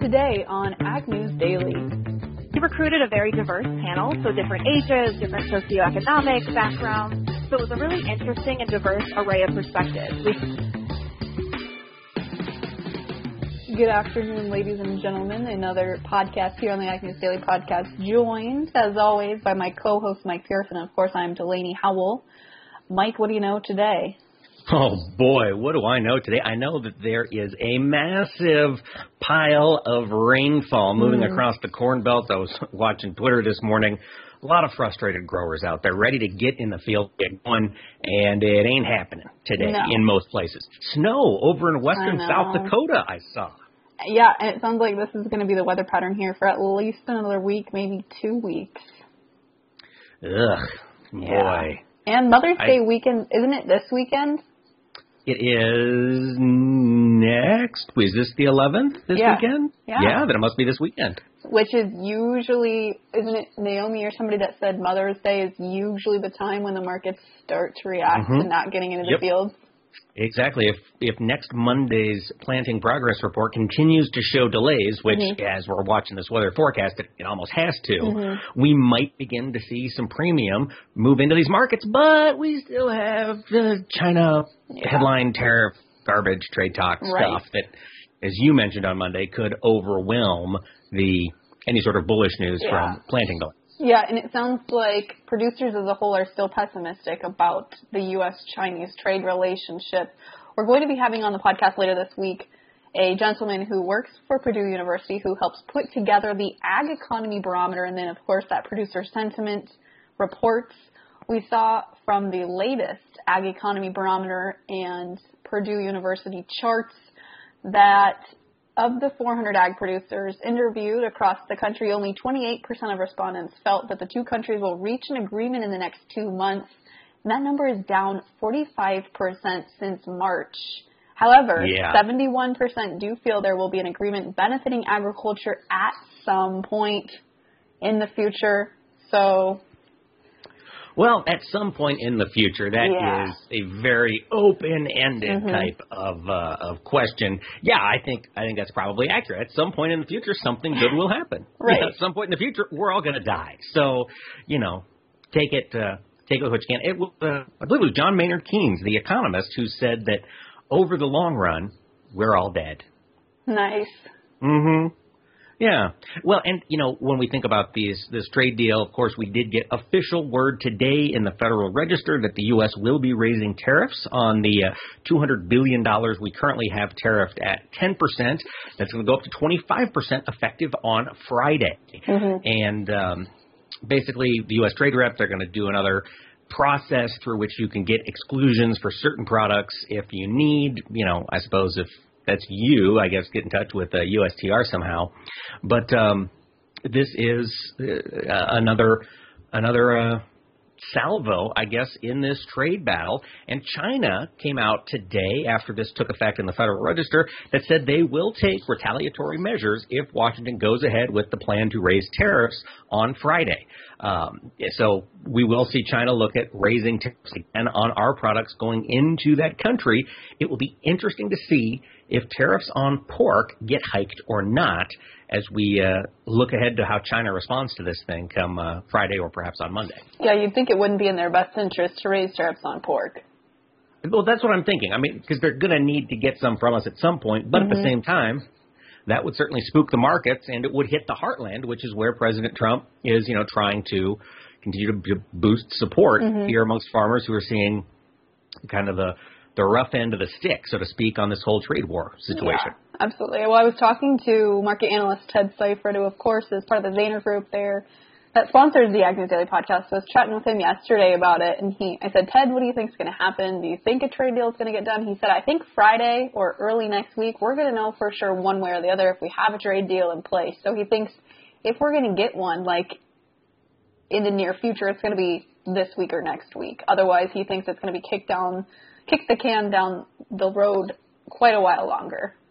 Today on Ag News Daily. We recruited a very diverse panel, so different ages, different socioeconomic backgrounds. So it was a really interesting and diverse array of perspectives. Good afternoon, ladies and gentlemen. Another podcast here on the Ag News Daily podcast, joined, as always, by my co-host, Mike Pearson. And, of course, I'm Delaney Howell. Mike, what do you know today? Oh, boy, what do I know today? I know that there is a massive pile of rainfall moving across the Corn Belt. I was watching Twitter this morning. A lot of frustrated growers out there ready to get in the field, get going, and it ain't happening today in most places. Snow over in western South Dakota, I saw. Yeah, and it sounds like this is going to be the weather pattern here for at least another week, maybe 2 weeks. Ugh, boy. And Mother's Day weekend, isn't it this weekend? It is next. Is this the 11th this weekend? Yeah, then it must be this weekend. Which is usually, isn't it Naomi or somebody that said Mother's Day is usually the time when the markets start to react to not getting into the fields? Exactly. If next Monday's planting progress report continues to show delays, which as we're watching this weather forecast, it almost has to, we might begin to see some premium move into these markets. But we still have the China headline tariff garbage trade talk stuff that, as you mentioned on Monday, could overwhelm any sort of bullish news from planting delays. Yeah, and it sounds like producers as a whole are still pessimistic about the U.S.-Chinese trade relationship. We're going to be having on the podcast later this week a gentleman who works for Purdue University who helps put together the Ag Economy Barometer and then, of course, that producer sentiment reports. We saw from the latest Ag Economy Barometer and Purdue University charts that of the 400 ag producers interviewed across the country, only 28% of respondents felt that the two countries will reach an agreement in the next 2 months. And that number is down 45% since March. However, 71% do feel there will be an agreement benefiting agriculture at some point in the future. So, well, at some point in the future, that is a very open-ended type of question. Yeah, I think that's probably accurate. At some point in the future, something good will happen. Right. At some point in the future, we're all going to die. So, take it with what you can. I believe it was John Maynard Keynes, the economist, who said that over the long run, we're all dead. Nice. Yeah. Well, and, when we think about this trade deal, of course, we did get official word today in the Federal Register that the U.S. will be raising tariffs on the $200 billion we currently have tariffed at 10%. That's going to go up to 25% effective on Friday. And basically, the U.S. trade rep, they're going to do another process through which you can get exclusions for certain products if you need, I suppose if that's you, I guess, get in touch with USTR somehow. But this is another salvo, I guess, in this trade battle. And China came out today, after this took effect in the Federal Register, that said they will take retaliatory measures if Washington goes ahead with the plan to raise tariffs on Friday. So we will see China look at raising tariffs again on our products going into that country. It will be interesting to see if tariffs on pork get hiked or not as we look ahead to how China responds to this thing come Friday or perhaps on Monday. Yeah, you'd think it wouldn't be in their best interest to raise tariffs on pork. Well, that's what I'm thinking. I mean, because they're going to need to get some from us at some point, but at the same time, that would certainly spook the markets, and it would hit the heartland, which is where President Trump is, trying to continue to boost support here amongst farmers who are seeing kind of the rough end of the stick, so to speak, on this whole trade war situation. Yeah, absolutely. Well, I was talking to market analyst Ted Seifert, who, of course, is part of the Zaner Group there that sponsors the Ag News Daily podcast. So I was chatting with him yesterday about it, and I said, Ted, what do you think is going to happen? Do you think a trade deal is going to get done? He said, I think Friday or early next week, we're going to know for sure one way or the other if we have a trade deal in place. So he thinks if we're going to get one, like in the near future, it's going to be this week or next week. Otherwise, he thinks it's going to be kick the can down the road quite a while longer.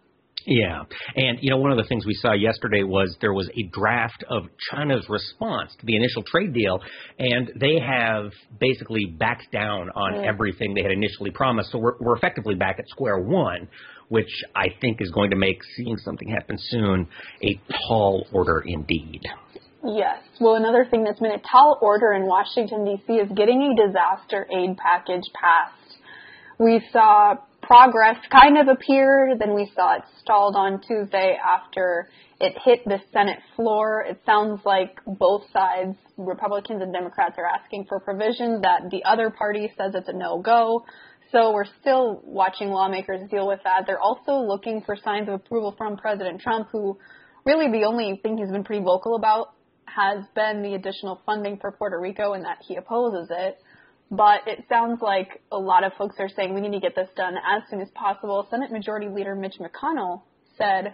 Yeah. And, one of the things we saw yesterday was there was a draft of China's response to the initial trade deal, and they have basically backed down on everything they had initially promised. So we're effectively back at square one, which I think is going to make seeing something happen soon a tall order indeed. Yes. Well, another thing that's been a tall order in Washington, D.C. is getting a disaster aid package passed. We saw progress kind of appear, then we saw it stalled on Tuesday after it hit the Senate floor. It sounds like both sides, Republicans and Democrats, are asking for provisions that the other party says it's a no-go. So we're still watching lawmakers deal with that. They're also looking for signs of approval from President Trump, who really the only thing he's been pretty vocal about has been the additional funding for Puerto Rico and that he opposes it. But it sounds like a lot of folks are saying we need to get this done as soon as possible. Senate Majority Leader Mitch McConnell said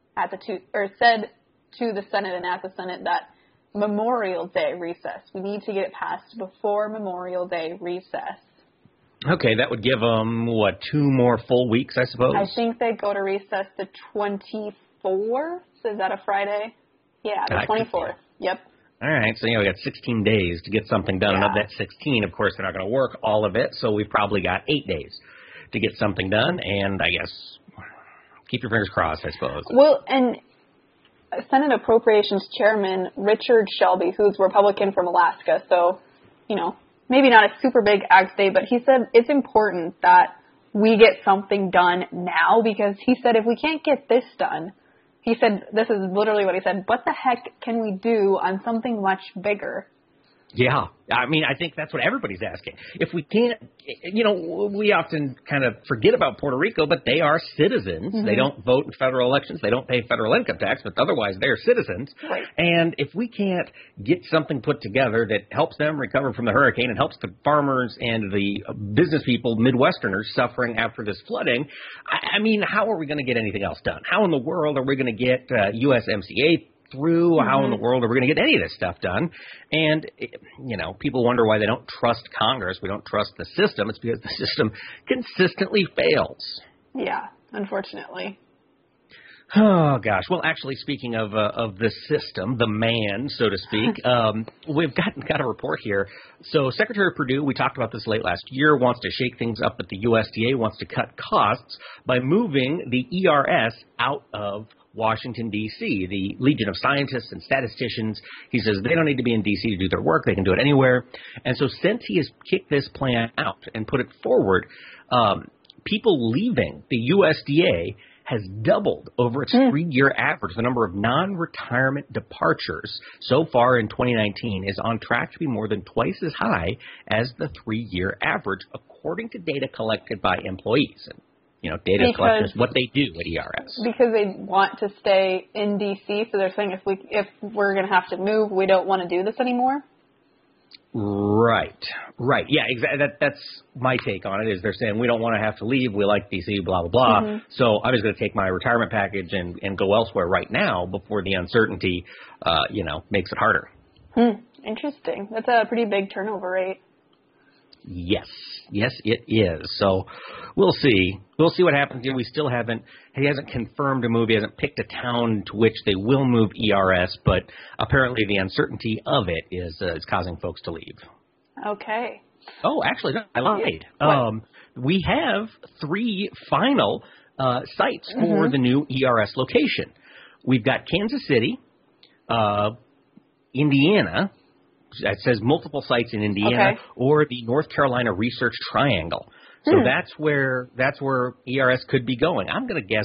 to the Senate and at the Senate that Memorial Day recess. We need to get it passed before Memorial Day recess. Okay, that would give them, 2 more full weeks, I suppose? I think they go to recess the 24th. Is that a Friday? Yeah, the 24th. Yep. All right, so we got 16 days to get something done. Yeah. And of that 16, of course, they're not going to work all of it, so we've probably got 8 days to get something done, and I guess keep your fingers crossed, I suppose. Well, and Senate Appropriations Chairman Richard Shelby, who's Republican from Alaska, so, maybe not a super big ag state, but he said it's important that we get something done now, because he said if we can't get this done, he said, this is literally what he said, what the heck can we do on something much bigger? Yeah. I mean, I think that's what everybody's asking. If we can't, we often kind of forget about Puerto Rico, but they are citizens. Mm-hmm. They don't vote in federal elections. They don't pay federal income tax, but otherwise they're citizens. Right. And if we can't get something put together that helps them recover from the hurricane and helps the farmers and the business people, Midwesterners, suffering after this flooding, I mean, how are we going to get anything else done? How in the world are we going to get USMCA through? Mm-hmm. How in the world are we going to get any of this stuff done? And, people wonder why they don't trust Congress. We don't trust the system. It's because the system consistently fails. Yeah, unfortunately. Oh, gosh. Well, actually, speaking of the system, the man, so to speak, we've got a report here. So Secretary of Perdue, we talked about this late last year, wants to shake things up at the USDA, wants to cut costs by moving the ERS out of Washington, D.C., the Legion of Scientists and Statisticians. He says they don't need to be in D.C. to do their work. They can do it anywhere. And so since he has kicked this plan out and put it forward, people leaving the USDA has doubled over its 3-year average. The number of non-retirement departures so far in 2019 is on track to be more than twice as high as the 3-year average, according to data collected by employees. And data collection is what they do at ERS. Because they want to stay in D.C., so they're saying if we're going to have to move, we don't want to do this anymore? Right. Yeah, exactly. That's my take on it, is they're saying we don't want to have to leave. We like D.C., blah, blah, blah. Mm-hmm. So I'm just going to take my retirement package and go elsewhere right now before the uncertainty, makes it harder. Interesting. That's a pretty big turnover rate. Yes, it is. So we'll see. We'll see what happens here. He hasn't confirmed a move. He hasn't picked a town to which they will move ERS, but apparently the uncertainty of it is causing folks to leave. Okay. Oh, actually, no, I lied. We have 3 final sites for the new ERS location. We've got Kansas City, Indiana. It says multiple sites in Indiana, or the North Carolina Research Triangle. So that's where ERS could be going. I'm going to guess.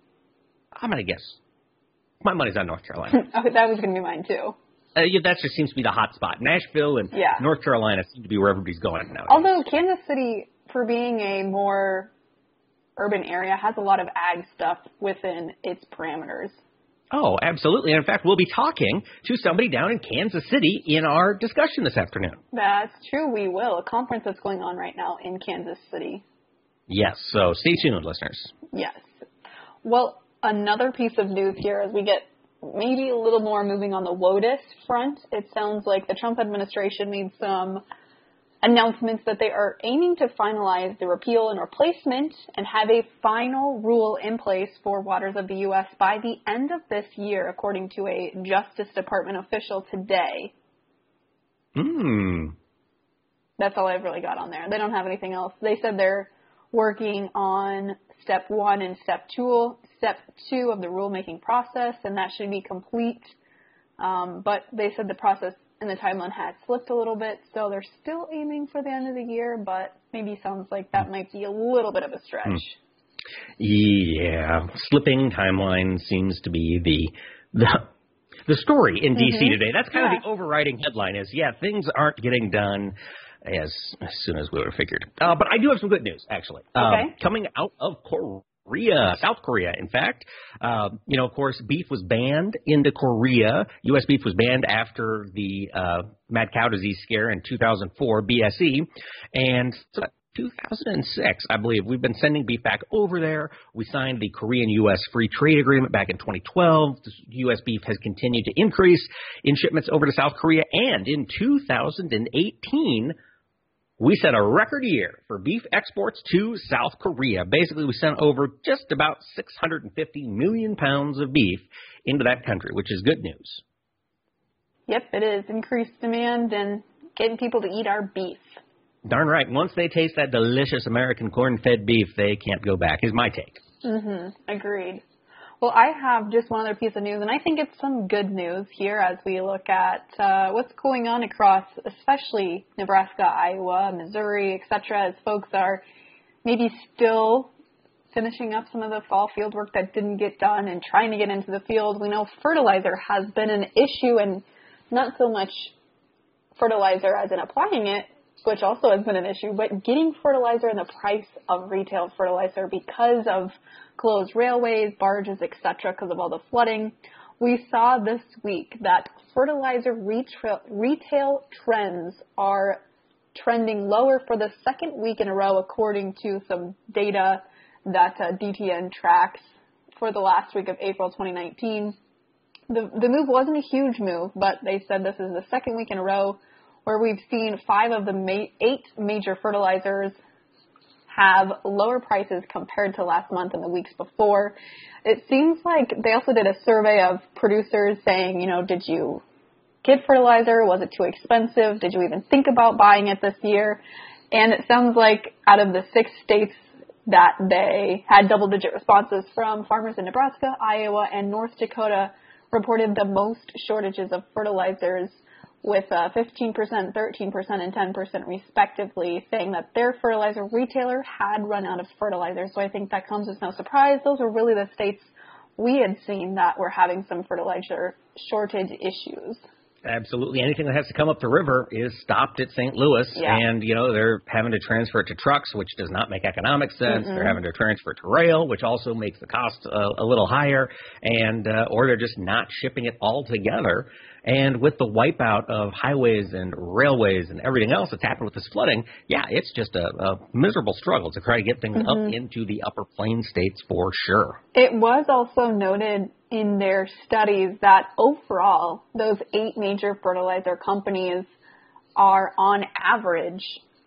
My money's on North Carolina. That was going to be mine too. That just seems to be the hot spot. Nashville and North Carolina seem to be where everybody's going now. Although Kansas City, for being a more urban area, has a lot of ag stuff within its parameters. Oh, absolutely. And in fact, we'll be talking to somebody down in Kansas City in our discussion this afternoon. That's true. We will. A conference that's going on right now in Kansas City. Yes. So stay tuned, listeners. Yes. Well, another piece of news here as we get maybe a little more moving on the WOTUS front. It sounds like the Trump administration made some announcements that they are aiming to finalize the repeal and replacement and have a final rule in place for waters of the U.S. by the end of this year, according to a Justice Department official today. That's all I've really got on there. They don't have anything else. They said they're working on step 1 and step 2 of the rulemaking process, and that should be complete. But they said the process and the timeline had slipped a little bit, so they're still aiming for the end of the year, but maybe sounds like that might be a little bit of a stretch. Yeah, slipping timeline seems to be the story in D.C. today. That's kind of the overriding headline is, things aren't getting done as soon as we would have figured. But I do have some good news, actually. Coming out of Korea, South Korea, in fact. Of course, beef was banned into Korea. U.S. beef was banned after the mad cow disease scare in 2004, BSE. And so 2006, I believe, we've been sending beef back over there. We signed the Korean-U.S. Free Trade Agreement back in 2012. U.S. beef has continued to increase in shipments over to South Korea. And in 2018, we set a record year for beef exports to South Korea. Basically, we sent over just about 650 million pounds of beef into that country, which is good news. Yep, it is. Increased demand and getting people to eat our beef. Darn right. Once they taste that delicious American corn-fed beef, they can't go back, is my take. Agreed. Well, I have just one other piece of news, and I think it's some good news here as we look at what's going on across, especially Nebraska, Iowa, Missouri, etc., as folks are maybe still finishing up some of the fall field work that didn't get done and trying to get into the field. We know fertilizer has been an issue, and not so much fertilizer as in applying it, which also has been an issue, but getting fertilizer and the price of retail fertilizer because of closed railways, barges, etc., because of all the flooding. We saw this week that fertilizer retail trends are trending lower for the second week in a row, according to some data that DTN tracks for the last week of April 2019. The move wasn't a huge move, but they said this is the second week in a row where we've seen 5 of the 8 major fertilizers have lower prices compared to last month and the weeks before. It seems like they also did a survey of producers saying, did you get fertilizer? Was it too expensive? Did you even think about buying it this year? And it sounds like out of the 6 states that they had double-digit responses from, farmers in Nebraska, Iowa, and North Dakota reported the most shortages of fertilizers, with 15%, 13%, and 10% respectively, saying that their fertilizer retailer had run out of fertilizer. So I think that comes as no surprise. Those are really the states we had seen that were having some fertilizer shortage issues. Absolutely. Anything that has to come up the river is stopped at St. Louis, and, they're having to transfer it to trucks, which does not make economic sense. They're having to transfer it to rail, which also makes the cost a little higher, and or they're just not shipping it all together. And with the wipeout of highways and railways and everything else that's happened with this flooding, it's just a miserable struggle to try to get things up into the upper plain states for sure. It was also noted in their studies that overall, those 8 major fertilizer companies are on average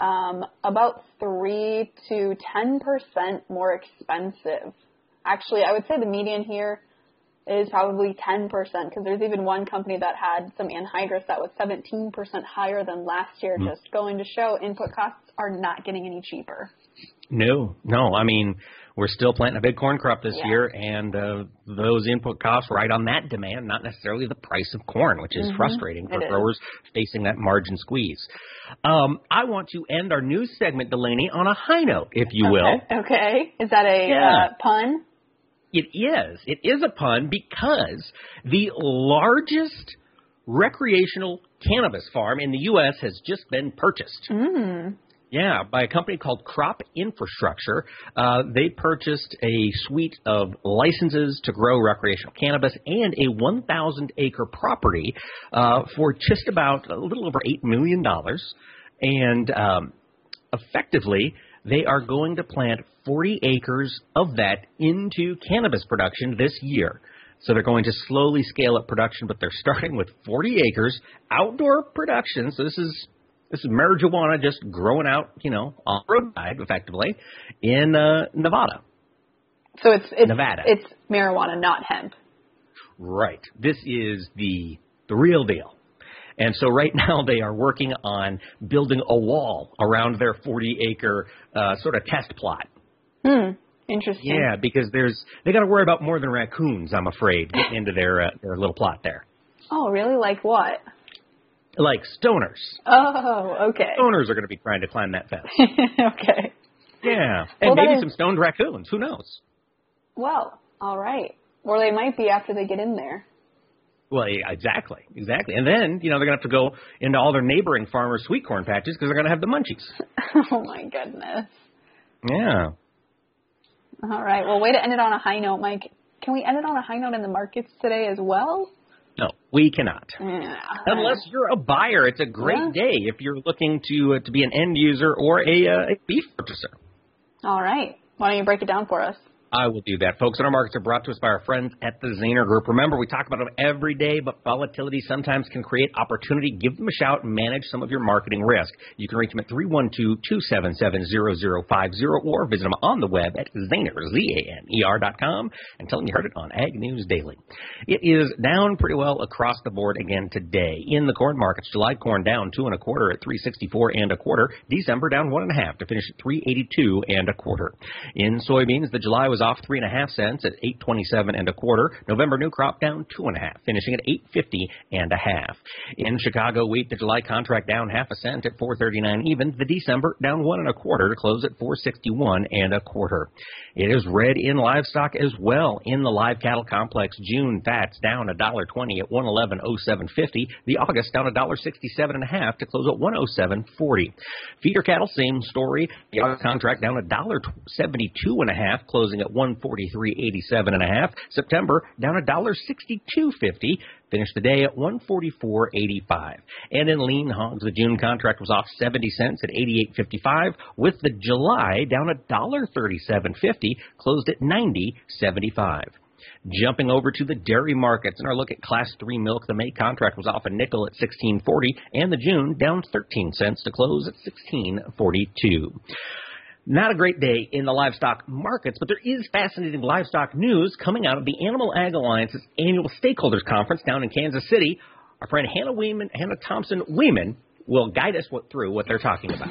about 3 to 10% more expensive. Actually, I would say the median here is probably 10%, because there's even one company that had some anhydrous that was 17% higher than last year, just going to show input costs are not getting any cheaper. No. I mean, we're still planting a big corn crop this year, and those input costs right on that demand, not necessarily the price of corn, which is frustrating for growers facing that margin squeeze. I want to end our news segment, Delaney, on a high note, if you will. Okay. Is that a pun? It is. It is a pun because the largest recreational cannabis farm in the U.S. has just been purchased. Yeah, by a company called Crop Infrastructure. They purchased a suite of licenses to grow recreational cannabis and a 1,000-acre property for just about a little over $8 million. And effectively, they are going to plant 40 acres of that into cannabis production this year. So they're going to slowly scale up production, but they're starting with 40 acres, outdoor production. So this is This is marijuana just growing out, on the roadside, effectively, in Nevada. So it's Nevada. It's marijuana, not hemp. Right. This is the real deal. And so right now they are working on building a wall around their 40-acre sort of test plot. Interesting. Yeah, because they got to worry about more than raccoons, I'm afraid, getting into their little plot there. Oh, really? Like what? Like stoners. Oh, okay. Stoners are going to be trying to climb that fence. Okay. Yeah, and maybe some stoned raccoons. Who knows? Well, all right. Or they might be after they get in there. Well, yeah, exactly. And then, they're going to have to go into all their neighboring farmers' sweet corn patches because they're going to have the munchies. Oh, my goodness. Yeah. All right. Well, way to end it on a high note, Mike. Can we end it on a high note in the markets today as well? No, we cannot. Yeah. Unless you're a buyer. It's a great day if you're looking to be an end user or a beef purchaser. All right. Why don't you break it down for us? I will do that, folks. And our markets are brought to us by our friends at the Zaner Group. Remember, we talk about them every day, but volatility sometimes can create opportunity. Give them a shout and manage some of your marketing risk. You can reach them at 312-277-0050 or visit them on the web at Zaner, ZANER.com, and tell them you heard it on Ag News Daily. It is down pretty well across the board again today. In the corn markets, July corn down 2 1/4 at 364 1/4. December down 1 1/2 to finish at 382 1/4. In soybeans, the July was off 3 1/2 cents at 827 1/4. November new crop down 2 1/2, finishing at 850 1/2. In Chicago wheat, the July contract down 1/2 cent at 439 even. The December down 1 1/4 to close at 461 1/4. It is red in livestock as well. In the live cattle complex, June fats down $1.20 at 111.0750. The August down $1.67 1/2 to close at 107.40. Feeder cattle, same story. The August contract down $1.72 1/2, closing at 143.87 1/2. September down $1.6250. Finished the day at 144.85. And in lean hogs, the June contract was off 70 cents at 88.55, with the July down $1.3750, closed at 90.75. Jumping over to the dairy markets and our look at Class 3 milk, the May contract was off a nickel at 16.40, and the June down 13 cents to close at 16.42. Not a great day in the livestock markets, but there is fascinating livestock news coming out of the Animal Ag Alliance's annual stakeholders conference down in Kansas City. Our friend Hannah Thompson Weeman will guide us through what they're talking about.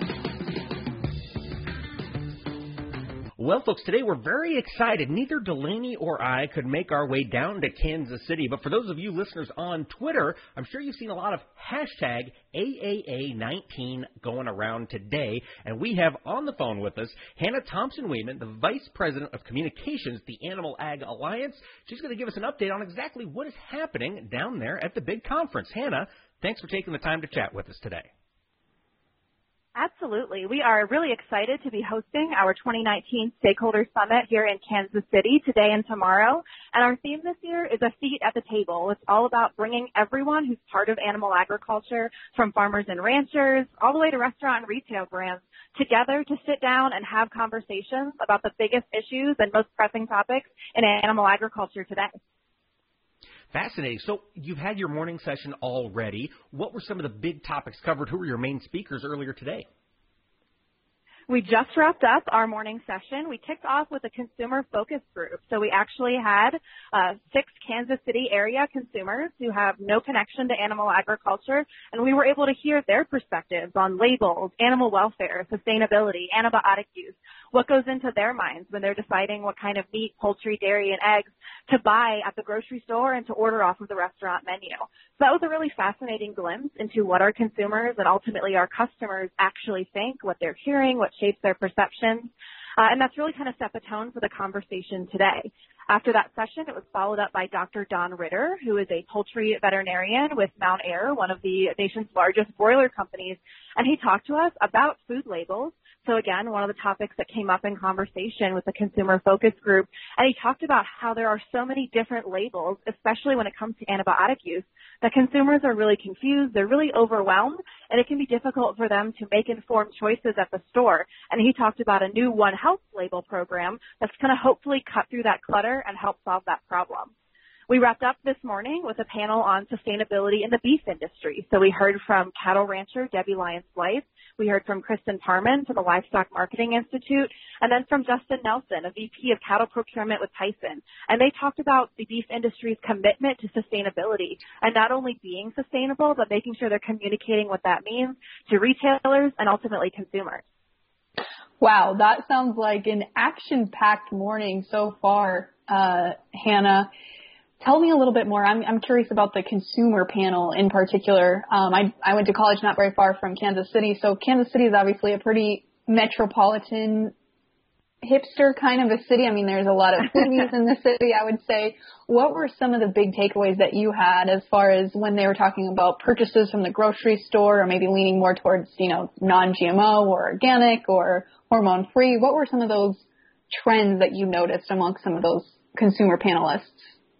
Well, folks, today we're very excited. Neither Delaney or I could make our way down to Kansas City, but for those of you listeners on Twitter, I'm sure you've seen a lot of hashtag AAA19 going around today, and we have on the phone with us Hannah Thompson Weeman, the Vice President of Communications at the Animal Ag Alliance. She's going to give us an update on exactly what is happening down there at the big conference. Hannah, thanks for taking the time to chat with us today. Absolutely. We are really excited to be hosting our 2019 Stakeholder Summit here in Kansas City today and tomorrow. And our theme this year is a seat at the table. It's all about bringing everyone who's part of animal agriculture, from farmers and ranchers all the way to restaurant and retail brands, together to sit down and have conversations about the biggest issues and most pressing topics in animal agriculture today. Fascinating. So you've had your morning session already. What were some of the big topics covered? Who were your main speakers earlier today? We just wrapped up our morning session. We kicked off with a consumer focus group. So we actually had 6 Kansas City area consumers who have no connection to animal agriculture, and we were able to hear their perspectives on labels, animal welfare, sustainability, antibiotic use, what goes into their minds when they're deciding what kind of meat, poultry, dairy, and eggs to buy at the grocery store and to order off of the restaurant menu. So that was a really fascinating glimpse into what our consumers and ultimately our customers actually think, what they're hearing, what shapes their perceptions. And that's really kind of set the tone for the conversation today. After that session, it was followed up by Dr. Don Ritter, who is a poultry veterinarian with Mount Ayr, one of the nation's largest broiler companies. And he talked to us about food labels. So again, one of the topics that came up in conversation with the consumer focus group. And he talked about how there are so many different labels, especially when it comes to antibiotic use, that consumers are really confused. They're really overwhelmed, and it can be difficult for them to make informed choices at the store. And he talked about a new One Health label program that's going to hopefully cut through that clutter and help solve that problem. We wrapped up this morning with a panel on sustainability in the beef industry. So we heard from cattle rancher Debbie Lyons-Blythe. We heard from Kristen Parman from the Livestock Marketing Institute, and then from Justin Nelson, a VP of cattle procurement with Tyson. And they talked about the beef industry's commitment to sustainability, and not only being sustainable, but making sure they're communicating what that means to retailers and ultimately consumers. Wow, that sounds like an action-packed morning so far, Hannah. Tell me a little bit more. I'm curious about the consumer panel in particular. I went to college not very far from Kansas City, so Kansas City is obviously a pretty metropolitan, hipster kind of a city. I mean, there's a lot of foodies in the city, I would say. What were some of the big takeaways that you had as far as when they were talking about purchases from the grocery store, or maybe leaning more towards, non-GMO or organic or hormone-free? What were some of those trends that you noticed amongst some of those consumer panelists?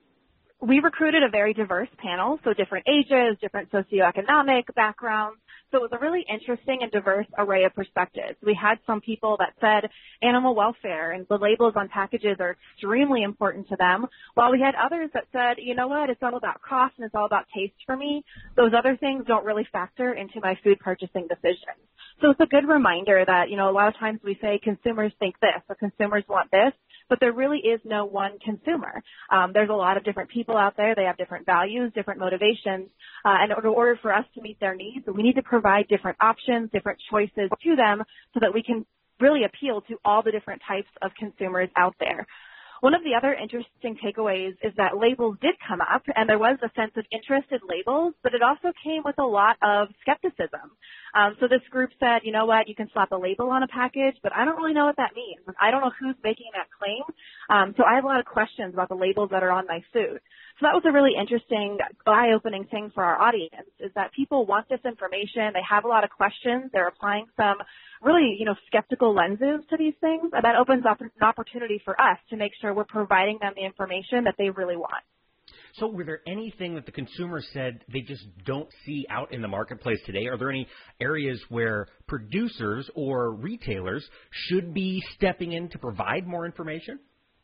We recruited a very diverse panel, so different ages, different socioeconomic backgrounds. So it was a really interesting and diverse array of perspectives. We had some people that said animal welfare and the labels on packages are extremely important to them, while we had others that said, you know what, it's all about cost and it's all about taste for me. Those other things don't really factor into my food purchasing decisions. So it's a good reminder that, a lot of times we say consumers think this or consumers want this, but there really is no one consumer. There's a lot of different people out there. They have different values, different motivations. And in order for us to meet their needs, we need to provide different options, different choices to them so that we can really appeal to all the different types of consumers out there. One of the other interesting takeaways is that labels did come up, and there was a sense of interest in labels, but it also came with a lot of skepticism. So this group said, you know what, you can slap a label on a package, but I don't really know what that means. I don't know who's making that claim. So I have a lot of questions about the labels that are on my food. So that was a really interesting, eye-opening thing for our audience, is that people want this information. They have a lot of questions. They're applying some really, skeptical lenses to these things. And that opens up an opportunity for us to make sure we're providing them the information that they really want. So were there anything that the consumer said they just don't see out in the marketplace today? Are there any areas where producers or retailers should be stepping in to provide more information?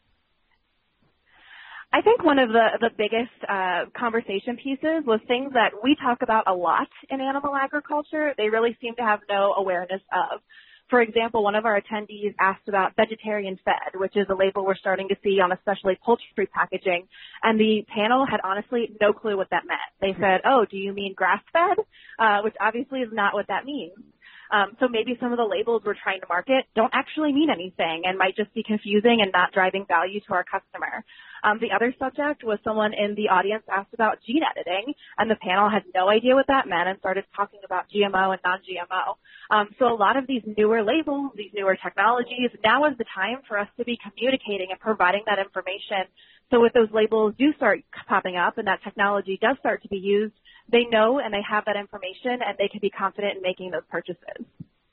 I think one of the biggest conversation pieces was things that we talk about a lot in animal agriculture. They really seem to have no awareness of. For example, one of our attendees asked about vegetarian fed, which is a label we're starting to see on especially poultry packaging. And the panel had honestly no clue what that meant. They said, oh, do you mean grass-fed? Which obviously is not what that means. So maybe some of the labels we're trying to market don't actually mean anything and might just be confusing and not driving value to our customer. The other subject was someone in the audience asked about gene editing, and the panel had no idea what that meant and started talking about GMO and non-GMO. So a lot of these newer labels, these newer technologies, now is the time for us to be communicating and providing that information. So if those labels do start popping up and that technology does start to be used, they know and they have that information and they can be confident in making those purchases.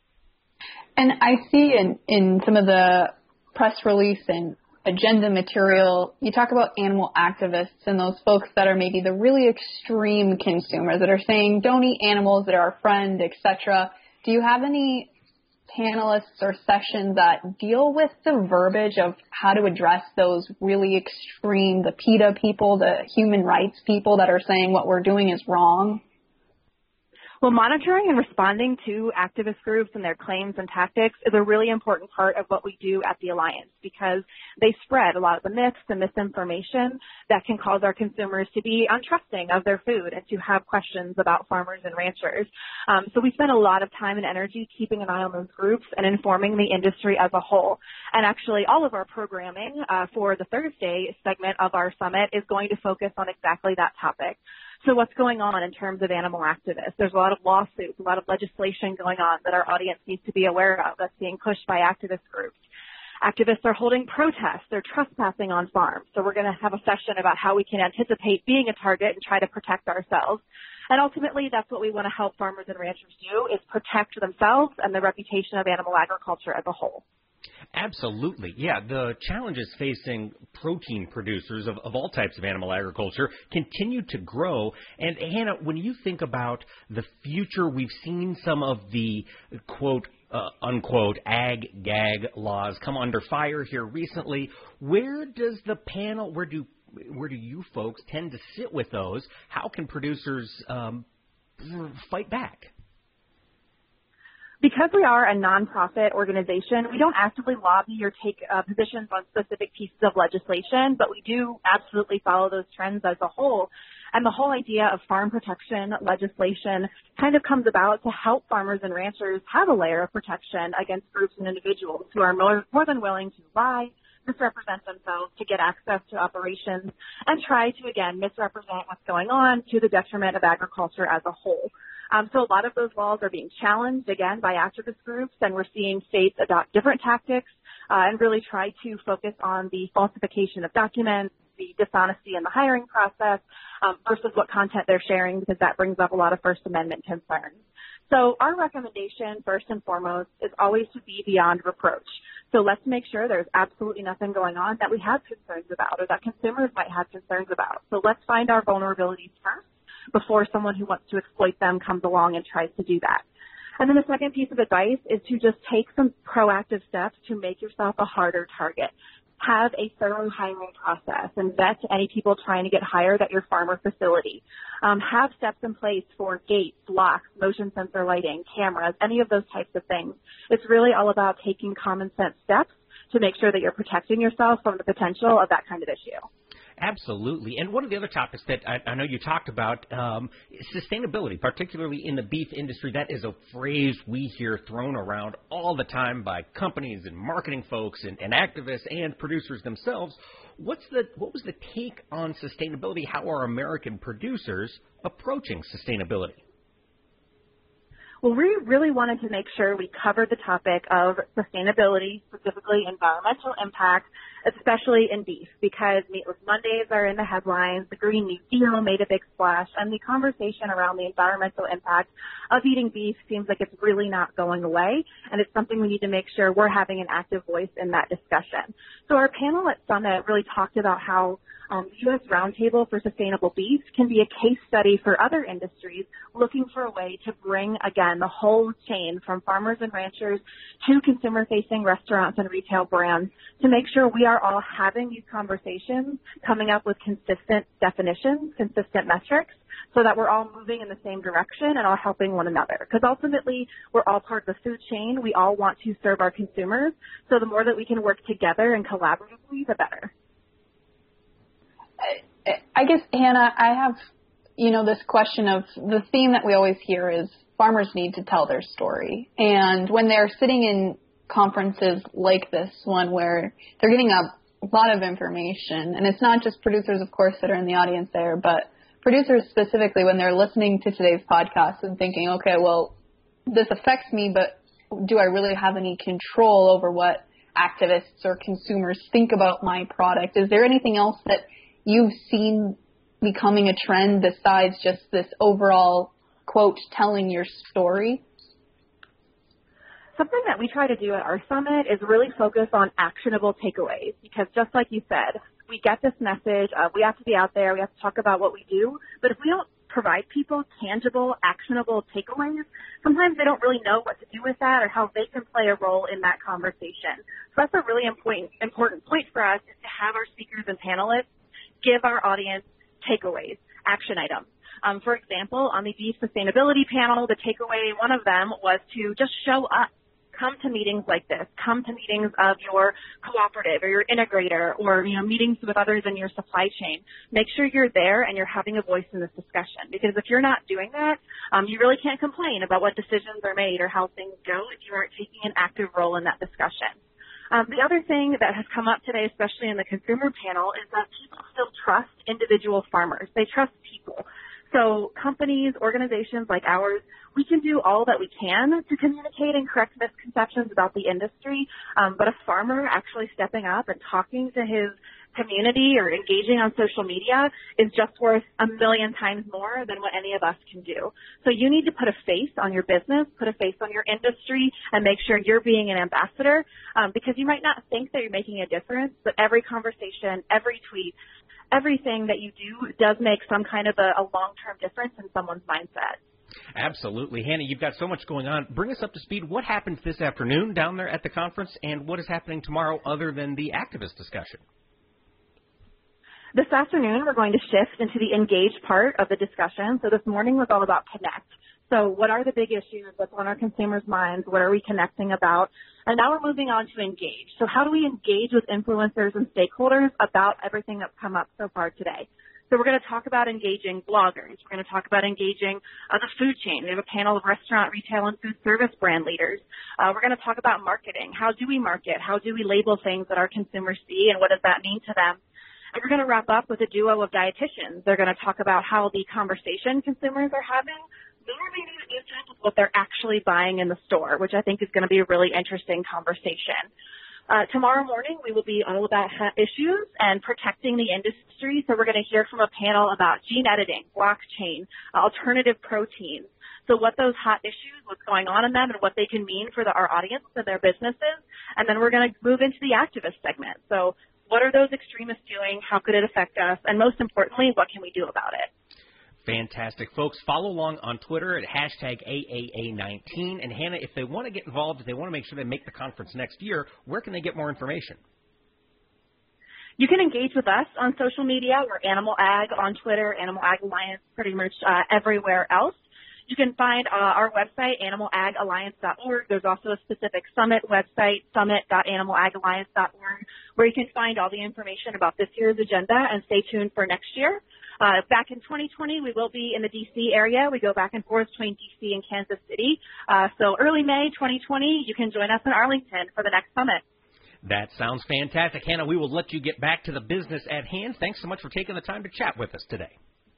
And I see in some of the press release and agenda material, you talk about animal activists and those folks that are maybe the really extreme consumers that are saying, don't eat animals, they're our friend, etc. Do you have any panelists or sessions that deal with the verbiage of how to address those really extreme, the PETA people, the human rights people that are saying what we're doing is wrong? Well, monitoring and responding to activist groups and their claims and tactics is a really important part of what we do at the Alliance, because they spread a lot of the myths and misinformation that can cause our consumers to be untrusting of their food and to have questions about farmers and ranchers. So we spend a lot of time and energy keeping an eye on those groups and informing the industry as a whole. And actually, all of our programming for the Thursday segment of our summit is going to focus on exactly that topic. So what's going on in terms of animal activists? There's a lot of lawsuits, a lot of legislation going on that our audience needs to be aware of that's being pushed by activist groups. Activists are holding protests. They're trespassing on farms. So we're going to have a session about how we can anticipate being a target and try to protect ourselves. And ultimately, that's what we want to help farmers and ranchers do, is protect themselves and the reputation of animal agriculture as a whole. Absolutely. Yeah, the challenges facing protein producers of all types of animal agriculture continue to grow. And Hannah, when you think about the future, we've seen some of the, quote, unquote, ag-gag laws come under fire here recently. Where do where do you folks tend to sit with those? How can producers fight back? Because we are a nonprofit organization, we don't actively lobby or take positions on specific pieces of legislation, but we do absolutely follow those trends as a whole. And the whole idea of farm protection legislation kind of comes about to help farmers and ranchers have a layer of protection against groups and individuals who are more than willing to lie, misrepresent themselves to get access to operations, and try to, again, misrepresent what's going on to the detriment of agriculture as a whole. So a lot of those laws are being challenged, again, by activist groups, and we're seeing states adopt different tactics and really try to focus on the falsification of documents, the dishonesty in the hiring process versus what content they're sharing, because that brings up a lot of First Amendment concerns. So our recommendation, first and foremost, is always to be beyond reproach. So let's make sure there's absolutely nothing going on that we have concerns about or that consumers might have concerns about. So let's find our vulnerabilities first before someone who wants to exploit them comes along and tries to do that. And then the second piece of advice is to just take some proactive steps to make yourself a harder target. Have a thorough hiring process and vet any people trying to get hired at your farm or facility. Have steps in place for gates, locks, motion sensor lighting, cameras, any of those types of things. It's really all about taking common sense steps to make sure that you're protecting yourself from the potential of that kind of issue. Absolutely. And one of the other topics that I know you talked about, sustainability, particularly in the beef industry. That is a phrase we hear thrown around all the time by companies and marketing folks and activists and producers themselves. What was the take on sustainability? How are American producers approaching sustainability? Well, we really wanted to make sure we covered the topic of sustainability, specifically environmental impact, especially in beef, because Meatless Mondays are in the headlines, the Green New Deal made a big splash, and the conversation around the environmental impact of eating beef seems like it's really not going away, and it's something we need to make sure we're having an active voice in that discussion. So our panel at Summit really talked about how the U.S. Roundtable for Sustainable Beef can be a case study for other industries looking for a way to bring, again, the whole chain from farmers and ranchers to consumer-facing restaurants and retail brands to make sure we are all having these conversations, coming up with consistent definitions, consistent metrics, so that we're all moving in the same direction and all helping one another. Because ultimately, we're all part of the food chain. We all want to serve our consumers. So the more that we can work together and collaboratively, the better. I guess, Hannah, I have, this question of the theme that we always hear is farmers need to tell their story. And when they're sitting in conferences like this one where they're getting a lot of information, and it's not just producers, of course, that are in the audience there, but producers specifically when they're listening to today's podcast and thinking, okay, well, this affects me, but do I really have any control over what activists or consumers think about my product? Is there anything else that you've seen becoming a trend besides just this overall, quote, telling your story? Something that we try to do at our summit is really focus on actionable takeaways, because just like you said, we get this message of we have to be out there, we have to talk about what we do, but if we don't provide people tangible, actionable takeaways, sometimes they don't really know what to do with that or how they can play a role in that conversation. So that's a really important point for us, is to have our speakers and panelists give our audience takeaways, action items. For example, on the beef sustainability panel, the takeaway, one of them was to just show up. Come to meetings like this. Come to meetings of your cooperative or your integrator or, meetings with others in your supply chain. Make sure you're there and you're having a voice in this discussion, because if you're not doing that, you really can't complain about what decisions are made or how things go if you aren't taking an active role in that discussion. The other thing that has come up today, especially in the consumer panel, is that people still trust individual farmers. They trust people. So companies, organizations like ours, we can do all that we can to communicate and correct misconceptions about the industry, but a farmer actually stepping up and talking to his community or engaging on social media is just worth 1,000,000 times more than what any of us can do. So you need to put a face on your business, put a face on your industry, and make sure you're being an ambassador, because you might not think that you're making a difference, but every conversation, every tweet, everything that you do does make some kind of a long-term difference in someone's mindset. Absolutely. Hannah, you've got so much going on. Bring us up to speed. What happens this afternoon down there at the conference, and what is happening tomorrow other than the activist discussion? This afternoon, we're going to shift into the engage part of the discussion. So this morning was all about connect. So what are the big issues? What's on our consumers' minds? What are we connecting about? And now we're moving on to engage. So how do we engage with influencers and stakeholders about everything that's come up so far today? So we're going to talk about engaging bloggers. We're going to talk about engaging the food chain. We have a panel of restaurant, retail, and food service brand leaders. We're going to talk about marketing. How do we market? How do we label things that our consumers see, and what does that mean to them? And we're going to wrap up with a duo of dietitians. They're going to talk about how the conversation consumers are having may not match with what they're actually buying in the store, which I think is going to be a really interesting conversation. Tomorrow morning, we will be all about issues and protecting the industry. So we're going to hear from a panel about gene editing, blockchain, alternative proteins. So what those hot issues, what's going on in them, and what they can mean for our audience and their businesses. And then we're going to move into the activist segment. So what are those extremists doing? How could it affect us? And most importantly, what can we do about it? Fantastic. Folks, follow along on Twitter at hashtag AAA19. And Hannah, if they want to get involved, if they want to make sure they make the conference next year, where can they get more information? You can engage with us on social media. We're Animal Ag on Twitter, Animal Ag Alliance, pretty much everywhere else. You can find our website, animalagalliance.org. There's also a specific summit website, summit.animalagalliance.org, where you can find all the information about this year's agenda, and stay tuned for next year. Back in 2020, we will be in the D.C. area. We go back and forth between D.C. and Kansas City. So early May 2020, you can join us in Arlington for the next summit. That sounds fantastic. Hannah, we will let you get back to the business at hand. Thanks so much for taking the time to chat with us today.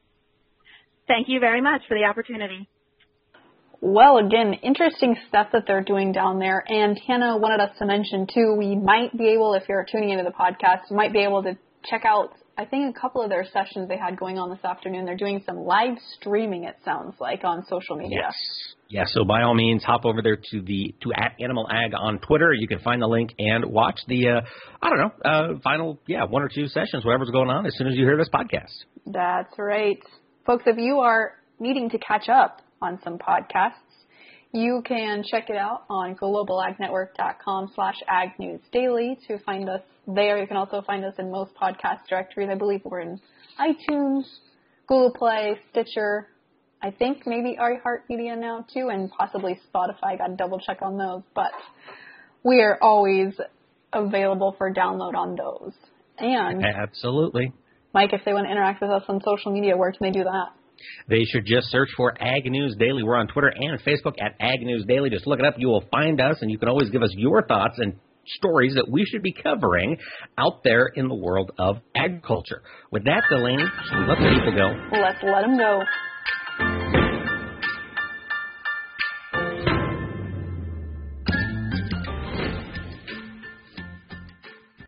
Thank you very much for the opportunity. Well, again, interesting stuff that they're doing down there. And Hannah wanted us to mention, too, we might be able, if you're tuning into the podcast, you might be able to check out, I think, a couple of their sessions they had going on this afternoon. They're doing some live streaming, it sounds like, on social media. Yes. Yeah, so by all means, hop over there to at Animal Ag on Twitter. You can find the link and watch the, final, 1 or 2 sessions, whatever's going on, as soon as you hear this podcast. That's right. Folks, if you are needing to catch up on some podcasts, you can check it out on globalagnetwork.com/agnewsdaily to find us there. You can also find us in most podcast directories. I believe we're in iTunes, Google Play, Stitcher, I think maybe iHeartMedia now too, and possibly Spotify. Got to double check on those. But we are always available for download on those. And absolutely. Mike, if they want to interact with us on social media, where can they do that? They should just search for Ag News Daily. We're on Twitter and Facebook at Ag News Daily. Just look it up. You will find us, and you can always give us your thoughts and stories that we should be covering out there in the world of agriculture. With that, Delaney, should we let the people go? Let's let them go.